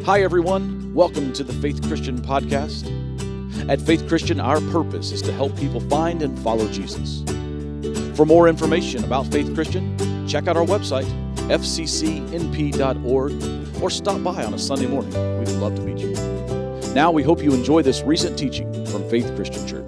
Hi, everyone. Welcome to the Faith Christian Podcast. At Faith Christian, our purpose is to help people find and follow Jesus. For more information about Faith Christian, check out our website, fccnp.org, or stop by on a Sunday morning. We'd love to meet you. Now, we hope you enjoy this recent teaching from Faith Christian Church.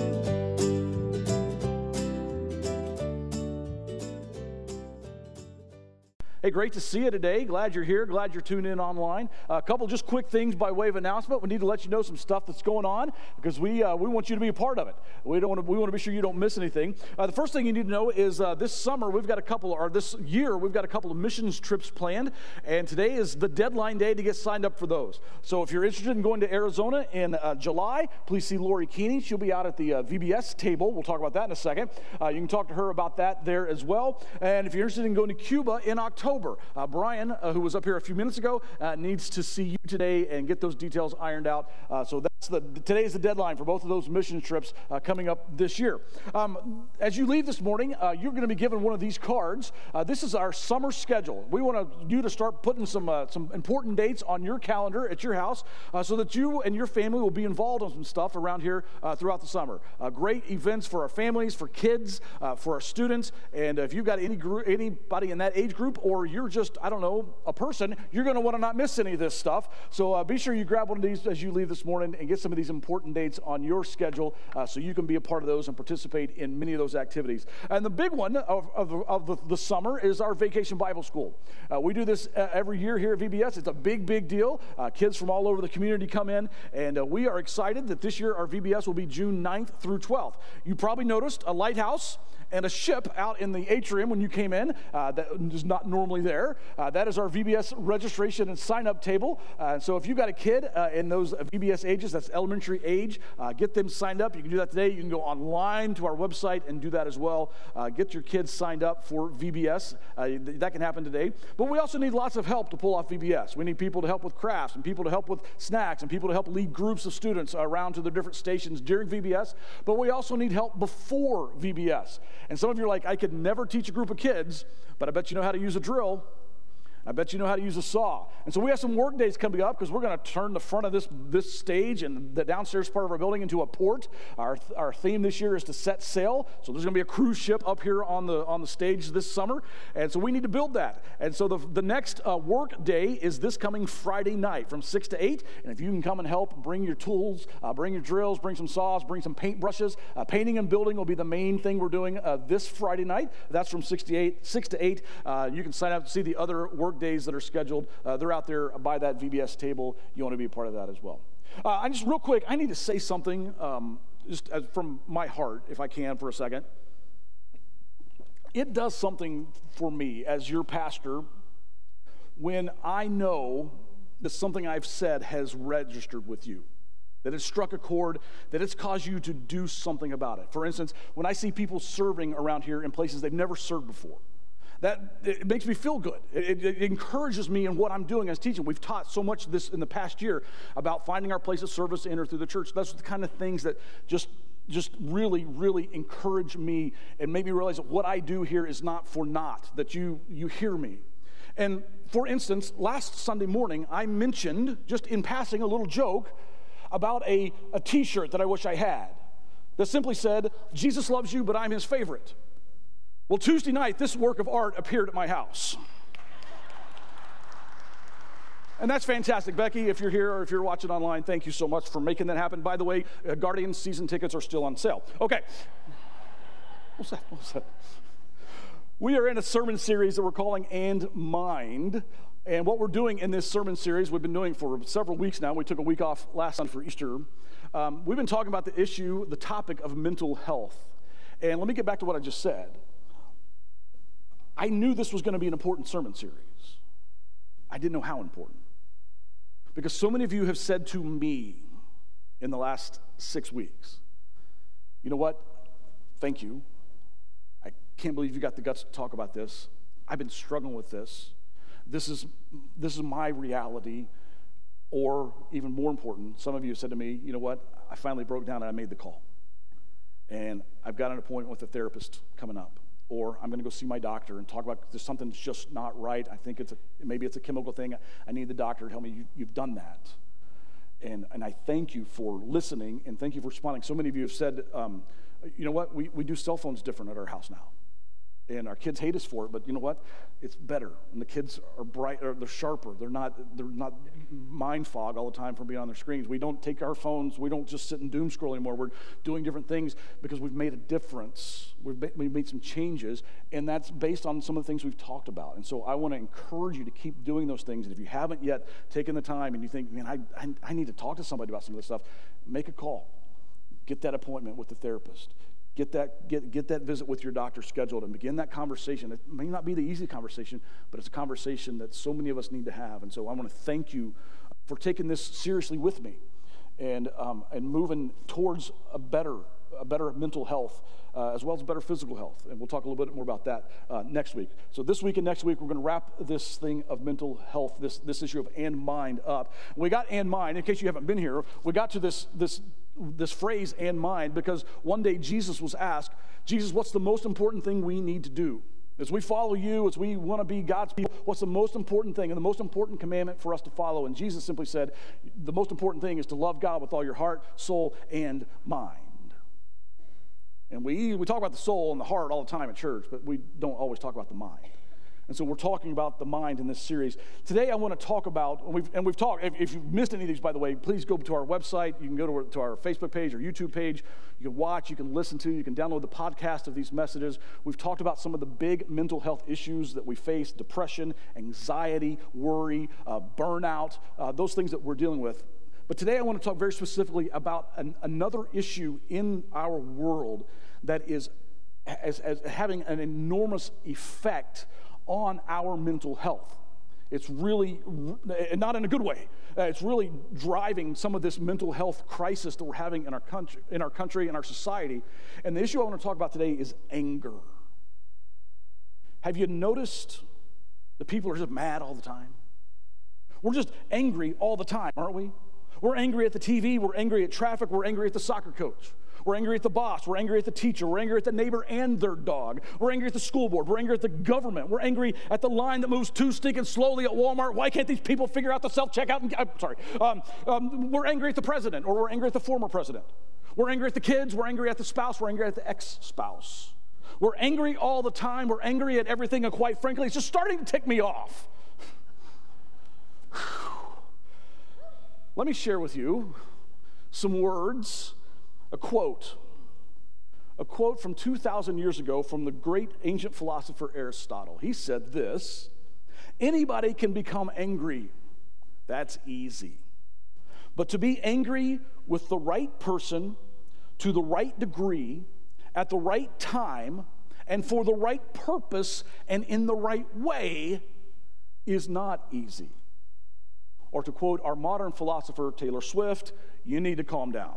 Hey, great to see you today. Glad you're here. Glad you're tuned in online. A couple just quick things by way of announcement. We need to let you know some stuff that's going on because we want you to be a part of it. We want to be sure you don't miss anything. The first thing you need to know is this summer this year we've got a couple of missions trips planned, and today is the deadline day to get signed up for those. So if you're interested in going to Arizona in July, please see Lori Keeney. She'll be out at the VBS table. We'll talk about that in a second. You can talk to her about that there as well. And if you're interested in going to Cuba in October, Brian, who was up here a few minutes ago, needs to see you today and get those details ironed out. So today is the deadline for both of those mission trips coming up this year. As you leave this morning, you're going to be given one of these cards. This is our summer schedule. We want you to start putting some important dates on your calendar at your house so that you and your family will be involved on some stuff around here throughout the summer. Great events for our families, for kids, for our students, and if you've got anybody in that age group, or you're just, a person, you're going to want to not miss any of this stuff. So be sure you grab one of these as you leave this morning and get some of these important dates on your schedule so you can be a part of those and participate in many of those activities. And the big one of the summer is our Vacation Bible School. We do this every year here at VBS. It's a big deal. Kids from all over the community come in, and we are excited that this year our VBS will be June 9th through 12th. You probably noticed a lighthouse and a ship out in the atrium when you came in that is not normally there. That is our VBS registration and sign-up table. So if you've got a kid in those VBS ages, that's elementary age, get them signed up. You can do that today. You can go online to our website and do that as well. Get your kids signed up for VBS. That can happen today. But we also need lots of help to pull off VBS. We need people to help with crafts and people to help with snacks and people to help lead groups of students around to the different stations during VBS. But we also need help before VBS. And some of you are like, I could never teach a group of kids, but I bet you know how to use a drill. I bet you know how to use a saw. And so we have some work days coming up because we're going to turn the front of this stage and the downstairs part of our building into a port. Our theme this year is to set sail. So there's going to be a cruise ship up here on the stage this summer. And so we need to build that. And so the next work day is this coming Friday night from 6 to 8. And if you can come and help, bring your tools, bring your drills, bring some saws, bring some paint brushes. Painting and building will be the main thing we're doing this Friday night. That's from 6 to 8. You can sign up to see the other work days that are scheduled. They're out there by that VBS table. You want to be a part of that as well. Just real quick, I need to say something from my heart, if I can, for a second. It does something for me as your pastor when I know that something I've said has registered with you, that it's struck a chord, that it's caused you to do something about it. For instance, when I see people serving around here in places they've never served before, it makes me feel good. It encourages me in what I'm doing as teaching. We've taught so much this in the past year about finding our place of service in or through the church. That's the kind of things that just really encourage me and make me realize that what I do here is not for naught, that you hear me. And for instance, last Sunday morning, I mentioned, just in passing, a little joke about a t-shirt that I wish I had that simply said, "Jesus loves you, but I'm his favorite." Well, Tuesday night, this work of art appeared at my house. And that's fantastic. Becky, if you're here or if you're watching online, thank you so much for making that happen. By the way, Guardians season tickets are still on sale. Okay. What's that? We are in a sermon series that we're calling And Mind. And what we're doing in this sermon series, we've been doing for several weeks now. We took a week off last Sunday for Easter. We've been talking about the topic of mental health. And let me get back to what I just said. I knew this was going to be an important sermon series. I didn't know how important. Because so many of you have said to me in the last 6 weeks, you know what? Thank you. I can't believe you got the guts to talk about this. I've been struggling with this. This is my reality. Or even more important, some of you said to me, you know what? I finally broke down and I made the call. And I've got an appointment with a therapist coming up. or I'm going to go see my doctor and talk about there's something that's just not right. I think maybe it's a chemical thing. I need the doctor to tell me you've done that. And I thank you for listening, and thank you for responding. So many of you have said, you know what, we do cell phones different at our house now. And our kids hate us for it, but you know what? It's better. And the kids are brighter, they're sharper. They're not mind fog all the time from being on their screens. We don't take our phones, we don't just sit and doom scroll anymore. We're doing different things because we've made a difference. We've made some changes, and that's based on some of the things we've talked about. And so I want to encourage you to keep doing those things. And if you haven't yet taken the time and you think, man, I need to talk to somebody about some of this stuff, make a call. Get that appointment with the therapist. Get that visit with your doctor scheduled and begin that conversation. It may not be the easy conversation, but it's a conversation that so many of us need to have. And so I want to thank you for taking this seriously with me and moving towards a better mental health as well as better physical health. And we'll talk a little bit more about that next week. So this week and next week, we're going to wrap this thing of mental health, this issue of and mind up. We got and mind, in case you haven't been here, we got to this phrase and mind because one day Jesus was asked, Jesus, what's the most important thing we need to do? As we follow you, as we want to be God's people, what's the most important thing and the most important commandment for us to follow? And Jesus simply said, the most important thing is to love God with all your heart, soul, and mind. And we talk about the soul and the heart all the time at church, but we don't always talk about the mind. And so we're talking about the mind in this series. Today I want to talk about, we've talked, if you've missed any of these, by the way, please go to our website. You can go to our Facebook page or YouTube page. You can watch, you can listen to, you can download the podcast of these messages. We've talked about some of the big mental health issues that we face, depression, anxiety, worry, burnout, those things that we're dealing with. But today I want to talk very specifically about another issue in our world that is as having an enormous effect on our mental health. It's really, not in a good way, it's really driving some of this mental health crisis that we're having in our country, in our society. And the issue I want to talk about today is anger. Have you noticed that people are just mad all the time? We're just angry all the time, aren't we? We're angry at the TV, we're angry at traffic, we're angry at the soccer coach. We're angry at the boss. We're angry at the teacher. We're angry at the neighbor and their dog. We're angry at the school board. We're angry at the government. We're angry at the line that moves too stinking slowly at Walmart. Why can't these people figure out the self-checkout? We're angry at the president, or we're angry at the former president. We're angry at the kids. We're angry at the spouse. We're angry at the ex-spouse. We're angry all the time. We're angry at everything, and quite frankly, it's just starting to tick me off. Let me share with you some words. A quote from 2,000 years ago from the great ancient philosopher Aristotle. He said this, anybody can become angry. That's easy. But to be angry with the right person, to the right degree, at the right time, and for the right purpose, and in the right way, is not easy. Or to quote our modern philosopher Taylor Swift, you need to calm down.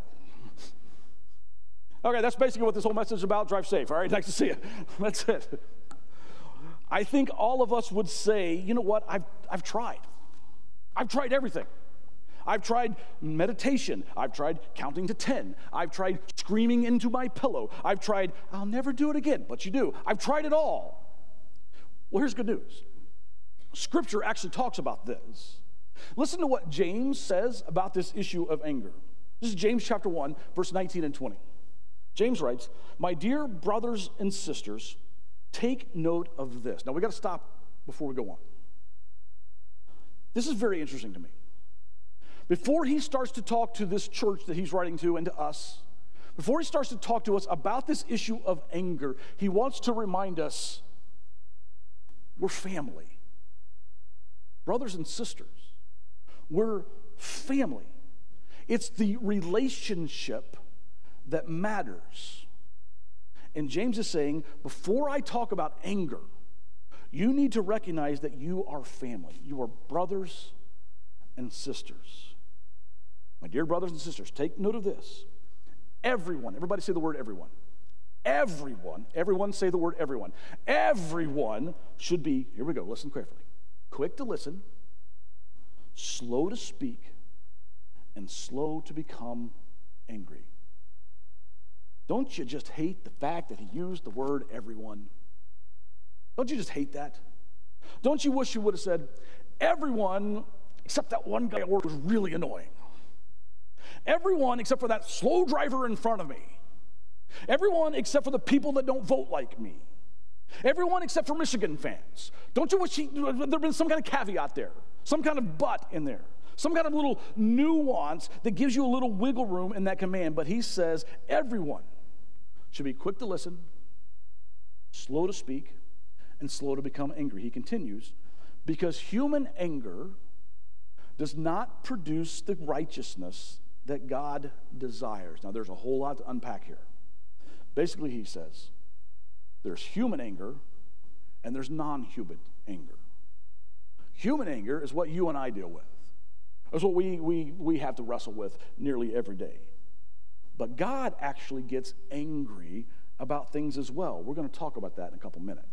Okay, that's basically what this whole message is about. Drive safe, all right? Nice to see you. That's it. I think all of us would say, you know what, I've tried. I've tried everything. I've tried meditation. I've tried counting to 10. I've tried screaming into my pillow. I've tried, I'll never do it again, but you do. I've tried it all. Well, here's good news. Scripture actually talks about this. Listen to what James says about this issue of anger. This is James chapter 1, verse 19 and 20. James writes, my dear brothers and sisters, take note of this. Now, we got to stop before we go on. This is very interesting to me. Before he starts to talk to this church that he's writing to and to us, before he starts to talk to us about this issue of anger, he wants to remind us we're family. Brothers and sisters, we're family. It's the relationship that matters. And James is saying, before I talk about anger, you need to recognize that you are family. You are brothers and sisters. My dear brothers and sisters, take note of this. Everyone, everybody say the word everyone. Everyone say the word everyone. Everyone should be, here we go, listen carefully. Quick to listen, slow to speak, and slow to become angry. Don't you just hate the fact that he used the word everyone? Don't you just hate that? Don't you wish you would have said, everyone except that one guy at work was really annoying. Everyone except for that slow driver in front of me. Everyone except for the people that don't vote like me. Everyone except for Michigan fans. Don't you wish there'd been some kind of caveat there, some kind of but in there, some kind of little nuance that gives you a little wiggle room in that command? But he says everyone should be quick to listen, slow to speak, and slow to become angry. He continues, because human anger does not produce the righteousness that God desires. Now, there's a whole lot to unpack here. Basically, he says, there's human anger and there's non-human anger. Human anger is what you and I deal with. It's what we have to wrestle with nearly every day. But God actually gets angry about things as well. We're going to talk about that in a couple minutes.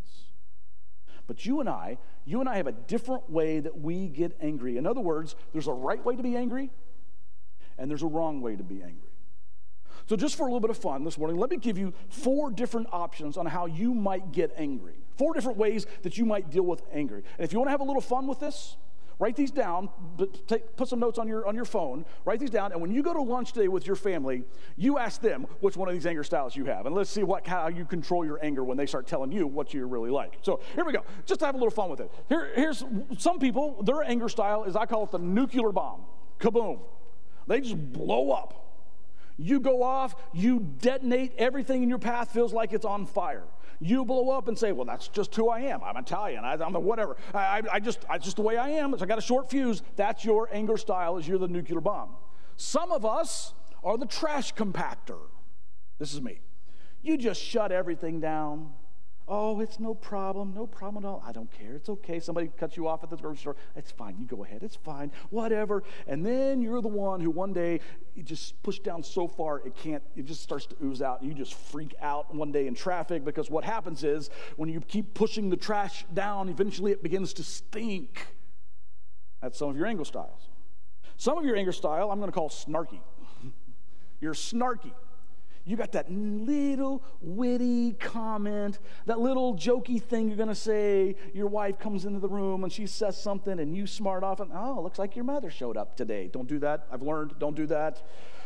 But you and I have a different way that we get angry. In other words, there's a right way to be angry and there's a wrong way to be angry. So just for a little bit of fun this morning, let me give you 4 different options on how you might get angry. 4 different ways that you might deal with anger. And if you want to have a little fun with this, write these down, put some notes on your phone, write these down, and when you go to lunch today with your family, you ask them which one of these anger styles you have. And let's see how you control your anger when they start telling you what you really like. So here we go, just to have a little fun with it. Here's some people, their anger style is, I call it the nuclear bomb. Kaboom. They just blow up. You go off, you detonate, everything in your path feels like it's on fire. You blow up and say, well, that's just who I am. I'm Italian. I'm a whatever. I just the way I am. So I got a short fuse. That's your anger style, is you're the nuclear bomb. Some of us are the trash compactor. This is me. You just shut everything down. Oh, it's no problem at all. I don't care. It's okay. Somebody cuts you off at the grocery store. It's fine. You go ahead. It's fine. Whatever. And then you're the one who one day you just push down so far it just starts to ooze out. And you just freak out one day in traffic, because what happens is when you keep pushing the trash down, eventually it begins to stink. That's some of your anger styles. Some of your anger style I'm going to call snarky. You're snarky. You got that little witty comment, that little jokey thing you're going to say. Your wife comes into the room and she says something and you smart off and, oh, looks like your mother showed up today. Don't do that. I've learned, don't do that.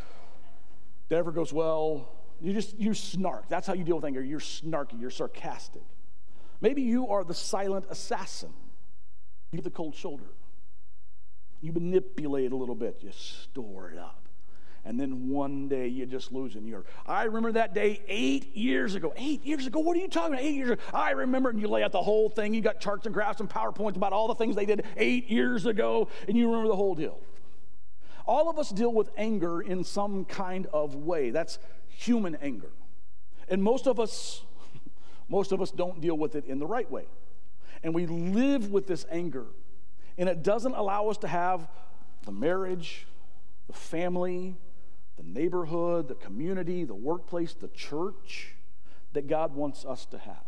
Never goes well. You snark. That's how you deal with anger. You're snarky. You're sarcastic. Maybe you are the silent assassin. You give the cold shoulder. You manipulate a little bit. You store it up. And then one day you just lose in your, I remember that day 8 years ago. 8 years ago? What are you talking about? 8 years ago. I remember, and you lay out the whole thing. You got charts and graphs and PowerPoints about all the things they did 8 years ago, and you remember the whole deal. All of us deal with anger in some kind of way. That's human anger. And most of us don't deal with it in the right way. And we live with this anger, and it doesn't allow us to have the marriage, the family, the neighborhood, the community, the workplace, the church that God wants us to have.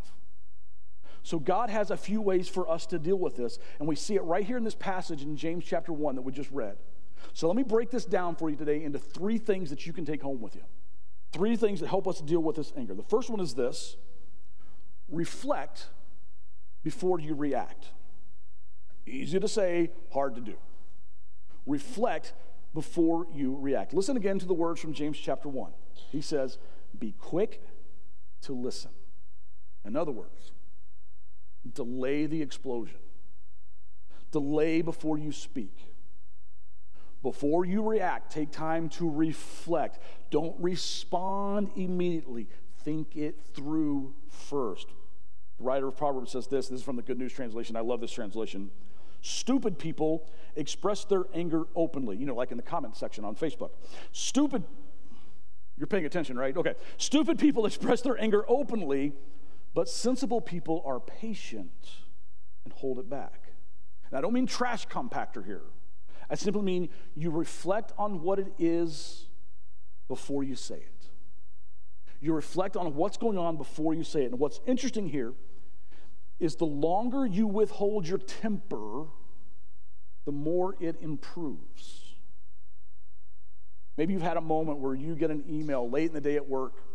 So God has a few ways for us to deal with this, and we see it right here in this passage in James chapter 1 that we just read. So let me break this down for you today into 3 things that you can take home with you. 3 things that help us deal with this anger. The first one is this: reflect before you react. Easy to say, hard to do. Reflect before you react. Listen again to the words from James chapter 1. He says, be quick to listen. In other words, delay the explosion. Delay before you speak. Before you react, take time to reflect. Don't respond immediately. Think it through first. The writer of Proverbs says this. This is from the Good News Translation. I love this translation. Stupid people express their anger openly, like in the comment section on Facebook. You're paying attention, right? Okay. Stupid people express their anger openly, but sensible people are patient and hold it back. And I don't mean trash compactor here. I simply mean you reflect on what it is before you say it. You reflect on what's going on before you say it. And what's interesting here is the longer you withhold your temper, the more it improves. Maybe you've had a moment where you get an email late in the day at work,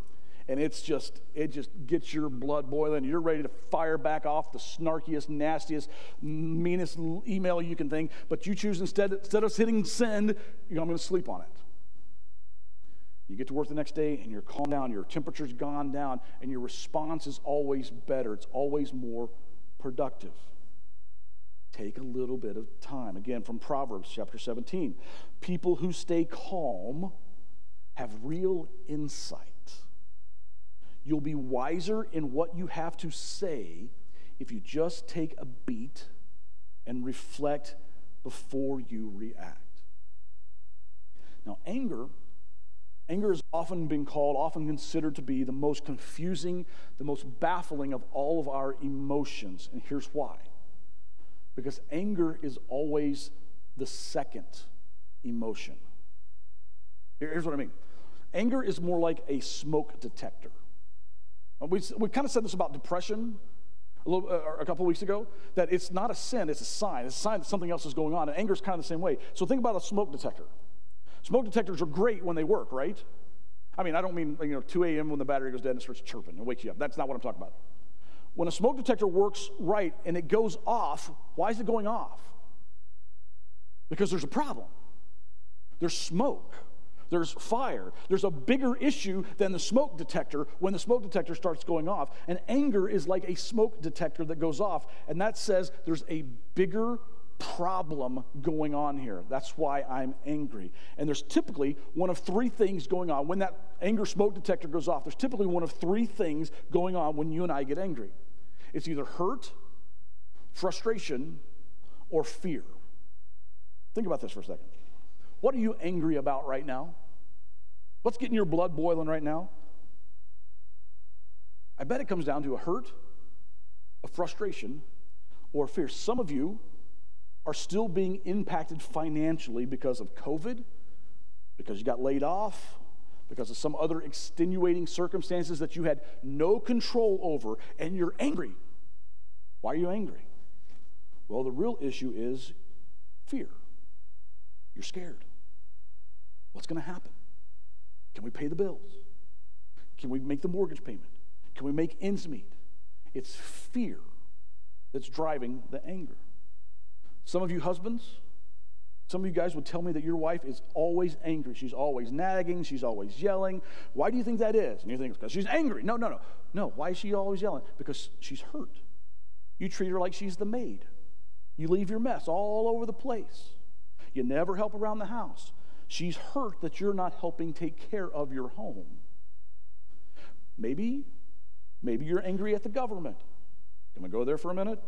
and it just gets your blood boiling. You're ready to fire back off the snarkiest, nastiest, meanest email you can think, but you choose instead of hitting send, I'm going to sleep on it. You get to work the next day and you're calmed down, your temperature's gone down, and your response is always better. It's always more productive. Take a little bit of time. Again, from Proverbs chapter 17. People who stay calm have real insight. You'll be wiser in what you have to say if you just take a beat and reflect before you react. Now, anger has often been called, often considered to be the most confusing, the most baffling of all of our emotions. And here's why. Because anger is always the second emotion. Here's what I mean. Anger is more like a smoke detector. We kind of said this about depression a couple weeks ago, that it's not a sin, it's a sign. It's a sign that something else is going on. And anger is kind of the same way. So think about a smoke detector. Smoke detectors are great when they work, right? I mean, I don't mean 2 a.m. when the battery goes dead and it starts chirping and wakes you up. That's not what I'm talking about. When a smoke detector works right and it goes off, why is it going off? Because there's a problem. There's smoke. There's fire. There's a bigger issue than the smoke detector when the smoke detector starts going off. And anger is like a smoke detector that goes off, and that says there's a bigger problem going on here. That's why I'm angry. And there's typically one of three things going on. When that anger smoke detector goes off, there's typically one of three things going on when you and I get angry. It's either hurt, frustration, or fear. Think about this for a second. What are you angry about right now? What's getting your blood boiling right now? I bet it comes down to a hurt, a frustration, or fear. Some of you are still being impacted financially because of COVID, because you got laid off, because of some other extenuating circumstances that you had no control over, and you're angry. Why are you angry? Well, the real issue is fear. You're scared. What's going to happen? Can we pay the bills? Can we make the mortgage payment? Can we make ends meet? It's fear that's driving the anger. Some of you husbands, some of you guys would tell me that your wife is always angry. She's always nagging. She's always yelling. Why do you think that is? And you think it's because she's angry. No. No, why is she always yelling? Because she's hurt. You treat her like she's the maid. You leave your mess all over the place. You never help around the house. She's hurt that you're not helping take care of your home. Maybe you're angry at the government. Can we go there for a minute?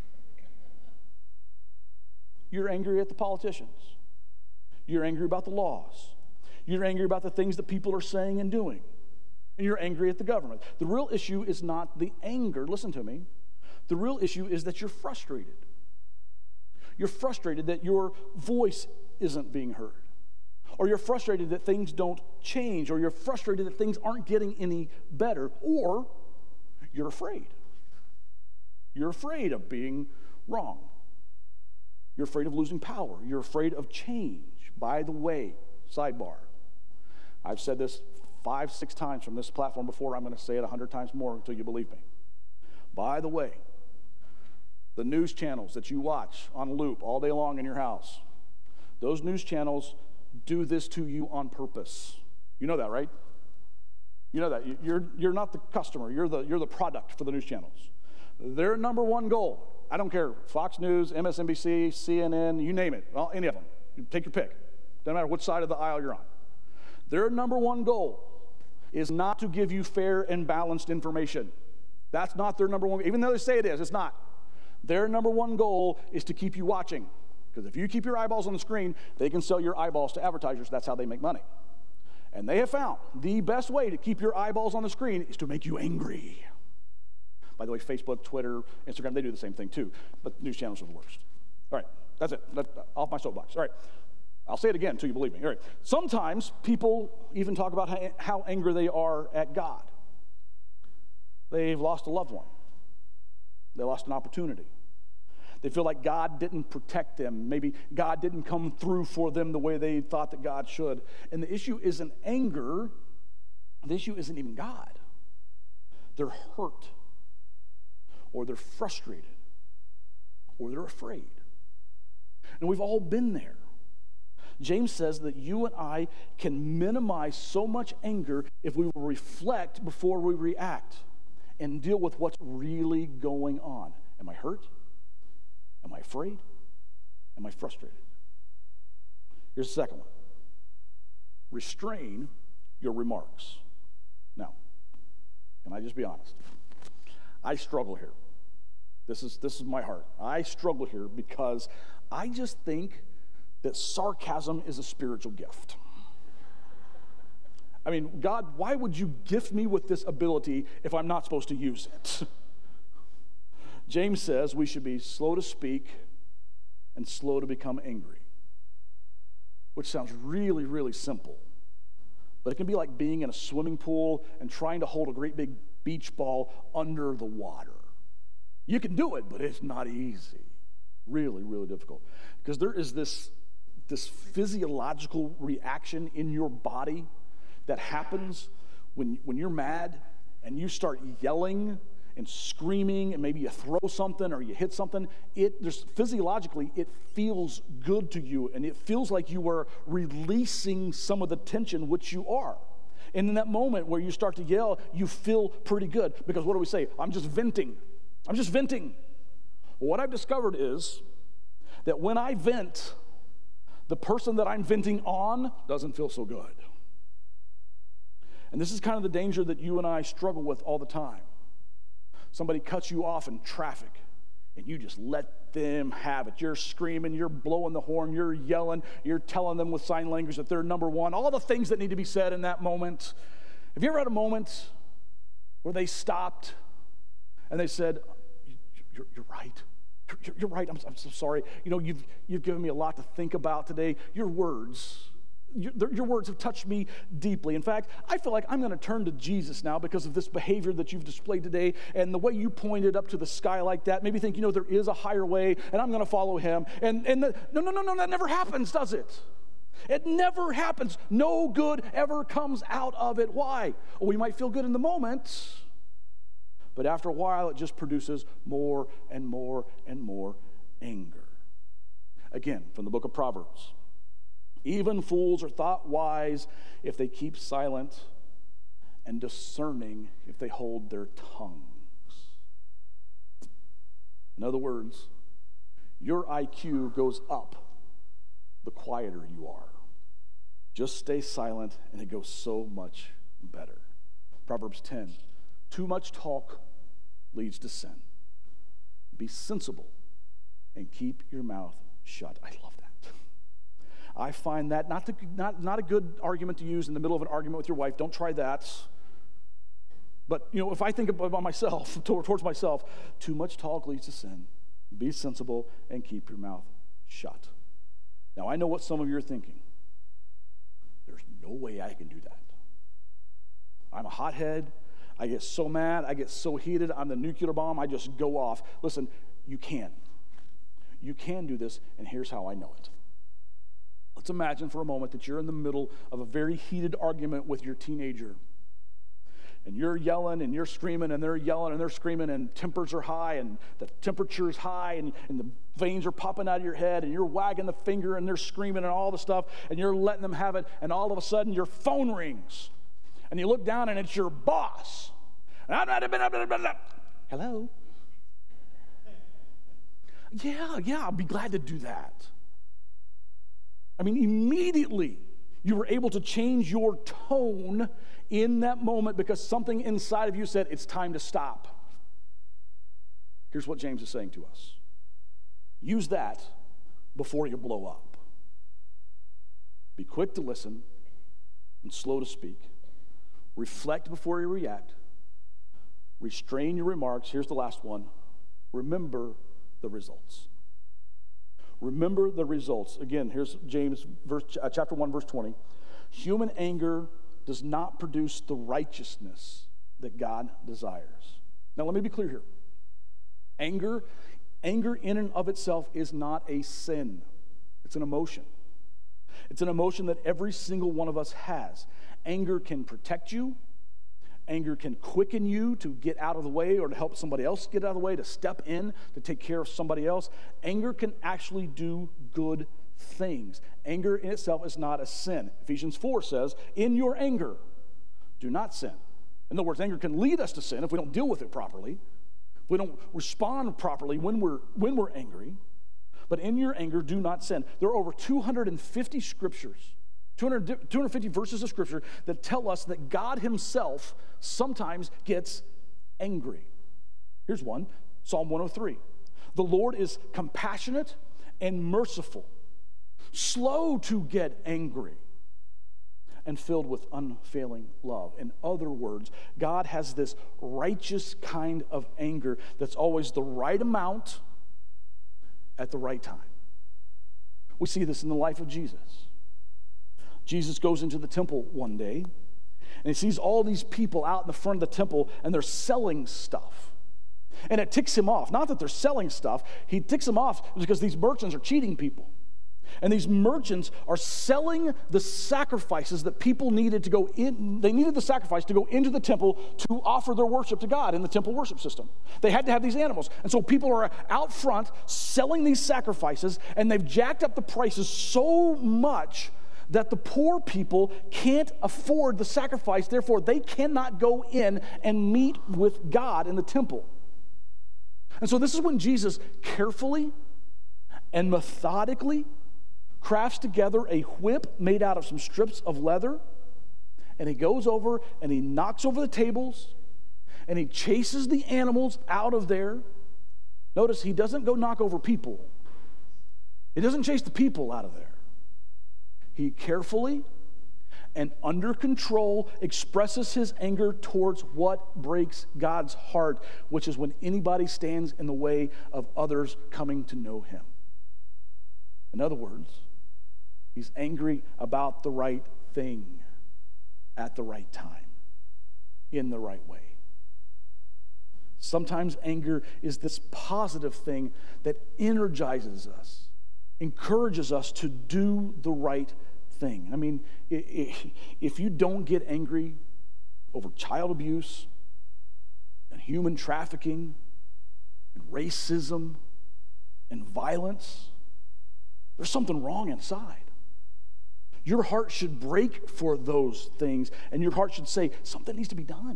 You're angry at the politicians. You're angry about the laws. You're angry about the things that people are saying and doing. And you're angry at the government. The real issue is not the anger. Listen to me. The real issue is that you're frustrated. You're frustrated that your voice isn't being heard. Or you're frustrated that things don't change. Or you're frustrated that things aren't getting any better. Or you're afraid. You're afraid of being wrong. You're afraid of losing power. You're afraid of change. By the way, sidebar, I've said this 5-6 times from this platform before. I'm going to say it 100 times more until you believe me. By the way, the news channels that you watch on loop all day long in your house, those news channels do this to you on purpose. You know that, right? You know that. You're not the customer. You're the product for the news channels. Their number one goal, I don't care, Fox News, MSNBC, CNN, you name it, well, any of them. You take your pick. Doesn't matter which side of the aisle you're on. Their number one goal is not to give you fair and balanced information. That's not their number one, even though they say it is, it's not. Their number one goal is to keep you watching. Because if you keep your eyeballs on the screen, they can sell your eyeballs to advertisers. That's how they make money. And they have found the best way to keep your eyeballs on the screen is to make you angry. By the way, Facebook, Twitter, Instagram, they do the same thing too. But news channels are the worst. All right, that's it. Off my soapbox. All right, I'll say it again until you believe me. All right, sometimes people even talk about how angry they are at God. They've lost a loved one. They lost an opportunity. They feel like God didn't protect them. Maybe God didn't come through for them the way they thought that God should. And the issue isn't anger. The issue isn't even God. They're hurt, or they're frustrated, or they're afraid. And we've all been there. James says that you and I can minimize so much anger if we will reflect before we react and deal with what's really going on. Am I hurt? Am I afraid? Am I frustrated? Here's the second one. Restrain your remarks. Now, can I just be honest? I struggle here. This is my heart. I struggle here because I just think that sarcasm is a spiritual gift. I mean, God, why would you gift me with this ability if I'm not supposed to use it? James says we should be slow to speak and slow to become angry, which sounds really, really simple. But it can be like being in a swimming pool and trying to hold a great big beach ball under the water. You can do it, but it's not easy. Really, really difficult. Because there is this physiological reaction in your body that happens when you're mad and you start yelling and screaming, and maybe you throw something or you hit something. Physiologically, it feels good to you, and it feels like you are releasing some of the tension, which you are. And in that moment where you start to yell, you feel pretty good, because what do we say? I'm just venting. I'm just venting. Well, what I've discovered is that when I vent, the person that I'm venting on doesn't feel so good. And this is kind of the danger that you and I struggle with all the time. Somebody cuts you off in traffic, and you just let them have it. You're screaming, you're blowing the horn, you're yelling, you're telling them with sign language that they're number one, all the things that need to be said in that moment. Have you ever had a moment where they stopped and they said, you're right. You're right. I'm so sorry. You know, you've given me a lot to think about today. Your words have touched me deeply. In fact, I feel like I'm going to turn to Jesus now because of this behavior that you've displayed today and the way you pointed up to the sky like that. Maybe think, there is a higher way, and I'm going to follow him. No, that never happens, does it? It never happens. No good ever comes out of it. Why? Well, we might feel good in the moment, but after a while, it just produces more and more and more anger. Again, from the book of Proverbs. Even fools are thought wise if they keep silent, and discerning if they hold their tongues. In other words, your IQ goes up the quieter you are. Just stay silent, and it goes so much better. Proverbs 10, too much talk leads to sin. Be sensible and keep your mouth shut. I love that. I find that not a good argument to use in the middle of an argument with your wife. Don't try that. But, if I think about myself, towards myself, too much talk leads to sin. Be sensible and keep your mouth shut. Now, I know what some of you are thinking. There's no way I can do that. I'm a hothead. I get so mad. I get so heated. I'm the nuclear bomb. I just go off. Listen, you can. You can do this, and here's how I know it. Let's imagine for a moment that you're in the middle of a very heated argument with your teenager. And you're yelling and you're screaming and they're yelling and they're screaming, and tempers are high and the temperature's high and the veins are popping out of your head, and you're wagging the finger and they're screaming and all the stuff, and you're letting them have it, and all of a sudden your phone rings and you look down and it's your boss. Hello? Yeah, I'll be glad to do that. I mean, immediately you were able to change your tone in that moment because something inside of you said, it's time to stop. Here's what James is saying to us. Use that before you blow up. Be quick to listen and slow to speak. Reflect before you react. Restrain your remarks. Here's the last one. Remember the results. Remember the results. Again, here's James chapter 1, verse 20. Human anger does not produce the righteousness that God desires. Now, let me be clear here. Anger in and of itself is not a sin. It's an emotion. It's an emotion that every single one of us has. Anger can protect you. Anger can quicken you to get out of the way or to help somebody else get out of the way, to step in, to take care of somebody else. Anger can actually do good things. Anger in itself is not a sin. Ephesians 4 says, in your anger, do not sin. In other words, anger can lead us to sin if we don't deal with it properly, if we don't respond properly when we're angry. But in your anger, do not sin. There are over 250 scriptures, 250 verses of scripture that tell us that God himself sometimes gets angry. Here's one, Psalm 103. The Lord is compassionate and merciful, slow to get angry, and filled with unfailing love. In other words, God has this righteous kind of anger that's always the right amount at the right time. We see this in the life of Jesus. Jesus goes into the temple one day, and he sees all these people out in the front of the temple, and they're selling stuff. And it ticks him off. Not that they're selling stuff. He ticks them off because these merchants are cheating people. And these merchants are selling the sacrifices that people needed to go in. They needed the sacrifice to go into the temple to offer their worship to God in the temple worship system. They had to have these animals. And so people are out front selling these sacrifices, and they've jacked up the prices so much that the poor people can't afford the sacrifice. Therefore, they cannot go in and meet with God in the temple. And so this is when Jesus carefully and methodically crafts together a whip made out of some strips of leather, and he goes over and he knocks over the tables, and he chases the animals out of there. Notice he doesn't go knock over people. He doesn't chase the people out of there. He carefully and under control expresses his anger towards what breaks God's heart, which is when anybody stands in the way of others coming to know him. In other words, he's angry about the right thing at the right time, in the right way. Sometimes anger is this positive thing that energizes us, encourages us to do the right thing. I mean, if you don't get angry over child abuse and human trafficking and racism and violence, there's something wrong inside. Your heart should break for those things, and your heart should say, something needs to be done.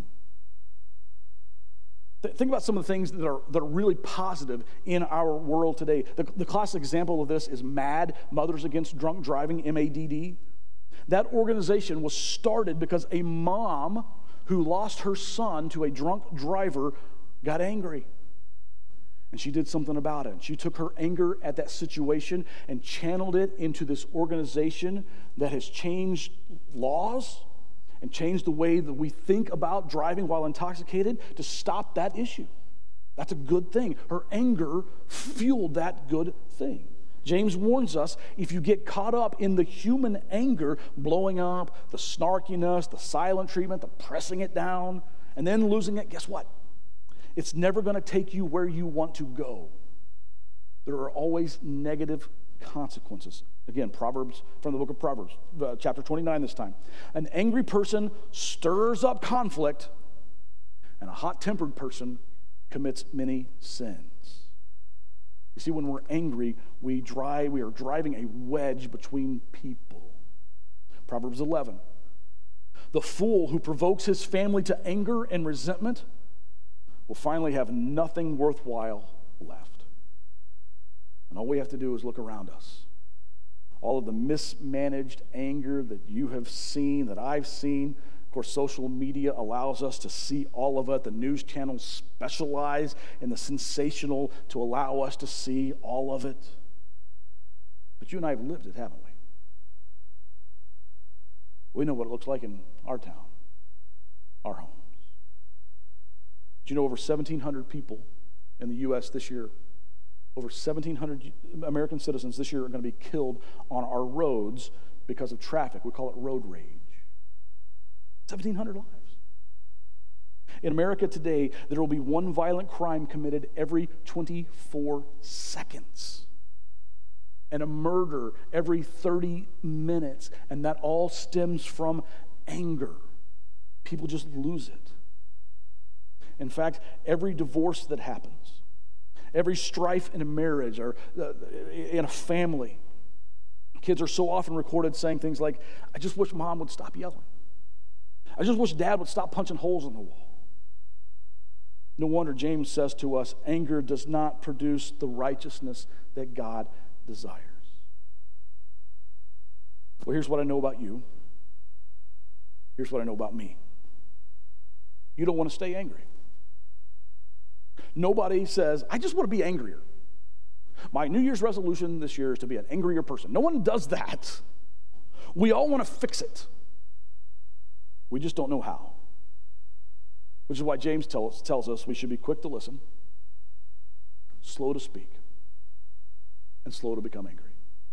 Think about some of the things that are really positive in our world today. The classic example of this is MADD, Mothers Against Drunk Driving, MADD. That organization was started because a mom who lost her son to a drunk driver got angry. And she did something about it. She took her anger at that situation and channeled it into this organization that has changed laws and changed the way that we think about driving while intoxicated to stop that issue. That's a good thing. Her anger fueled that good thing. James warns us, if you get caught up in the human anger, blowing up, the snarkiness, the silent treatment, the pressing it down, and then losing it, guess what? It's never going to take you where you want to go. There are always negative consequences. Again, Proverbs, from the book of Proverbs, chapter 29 this time. An angry person stirs up conflict, and a hot-tempered person commits many sins. You see, when we're angry, we are driving a wedge between people. Proverbs 11. The fool who provokes his family to anger and resentment will finally have nothing worthwhile left. And all we have to do is look around us. All of the mismanaged anger that you have seen, that I've seen. Of course, social media allows us to see all of it. The news channels specialize in the sensational to allow us to see all of it. But you and I have lived it, haven't we? We know what it looks like in our town, our homes. Do you know over 1,700 people in the U.S. this year, over 1,700 American citizens this year are going to be killed on our roads because of traffic. We call it road rage. 1,700 lives. In America today, there will be one violent crime committed every 24 seconds. And a murder every 30 minutes. And that all stems from anger. People just lose it. In fact, every divorce that happens, every strife in a marriage or in a family, kids are so often recorded saying things like, I just wish mom would stop yelling. I just wish dad would stop punching holes in the wall. No wonder James says to us, anger does not produce the righteousness that God desires. Well, here's what I know about you. Here's what I know about me. You don't want to stay angry. Nobody says, I just want to be angrier. My New Year's resolution this year is to be an angrier person. No one does that. We all want to fix it. We just don't know how. Which is why James tells us we should be quick to listen, slow to speak, and slow to become angry.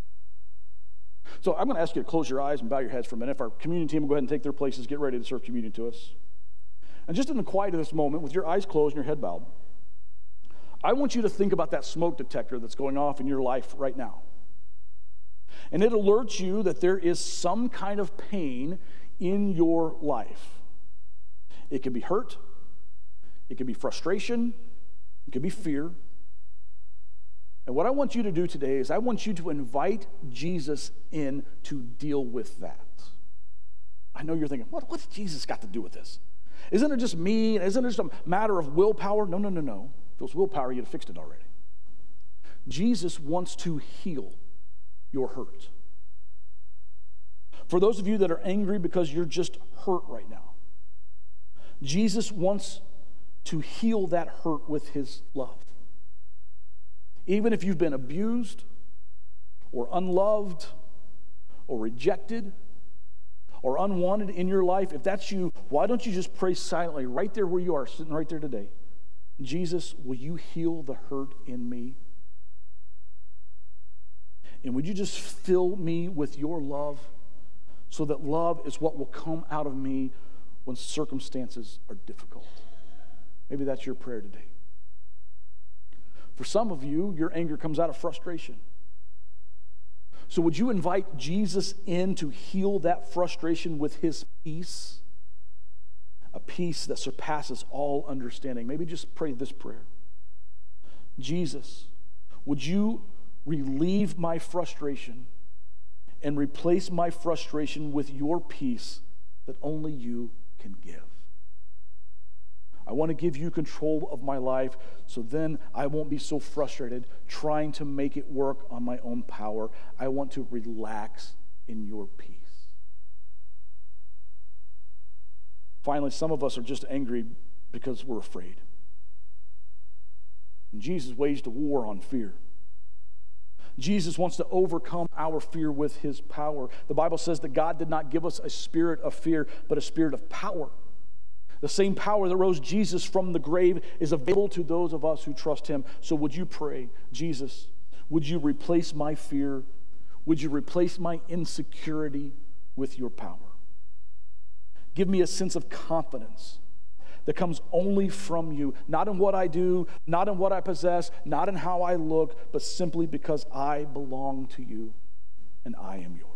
So I'm going to ask you to close your eyes and bow your heads for a minute. If our communion team will go ahead and take their places, get ready to serve communion to us. And just in the quiet of this moment, with your eyes closed and your head bowed, I want you to think about that smoke detector that's going off in your life right now. And it alerts you that there is some kind of pain in your life. It could be hurt, it could be frustration, it could be fear. And what I want you to do today is I want you to invite Jesus in to deal with that. I know you're thinking, what's Jesus got to do with this? Isn't it just me? Isn't it just a matter of willpower? No. If it was willpower, you'd have fixed it already. Jesus wants to heal your hurt. For those of you that are angry because you're just hurt right now, Jesus wants to heal that hurt with his love. Even if you've been abused or unloved or rejected or unwanted in your life, if that's you, why don't you just pray silently right there where you are, sitting right there today? Jesus, will you heal the hurt in me? And would you just fill me with your love so that love is what will come out of me when circumstances are difficult? Maybe that's your prayer today. For some of you, your anger comes out of frustration. So would you invite Jesus in to heal that frustration with his peace? A peace that surpasses all understanding. Maybe just pray this prayer. Jesus, would you relieve my frustration and replace my frustration with your peace that only you can give? I want to give you control of my life so then I won't be so frustrated trying to make it work on my own power. I want to relax in your peace. Finally, some of us are just angry because we're afraid. And Jesus waged a war on fear. Jesus wants to overcome our fear with his power. The Bible says that God did not give us a spirit of fear, but a spirit of power. The same power that rose Jesus from the grave is available to those of us who trust him. So would you pray, Jesus, would you replace my fear? Would you replace my insecurity with your power? Give me a sense of confidence that comes only from you, not in what I do, not in what I possess, not in how I look, but simply because I belong to you and I am yours.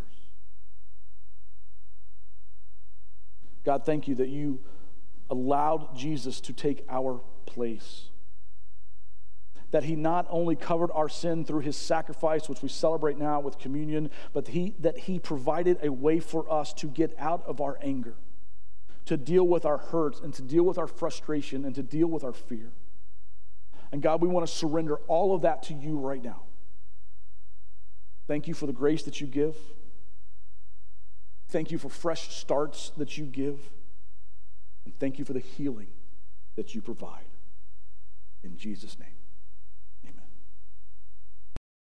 God, thank you that you allowed Jesus to take our place. That he not only covered our sin through his sacrifice, which we celebrate now with communion, but that he provided a way for us to get out of our anger, to deal with our hurts, and to deal with our frustration, and to deal with our fear. And God, we want to surrender all of that to you right now. Thank you for the grace that you give. Thank you for fresh starts that you give. And thank you for the healing that you provide. In Jesus' name.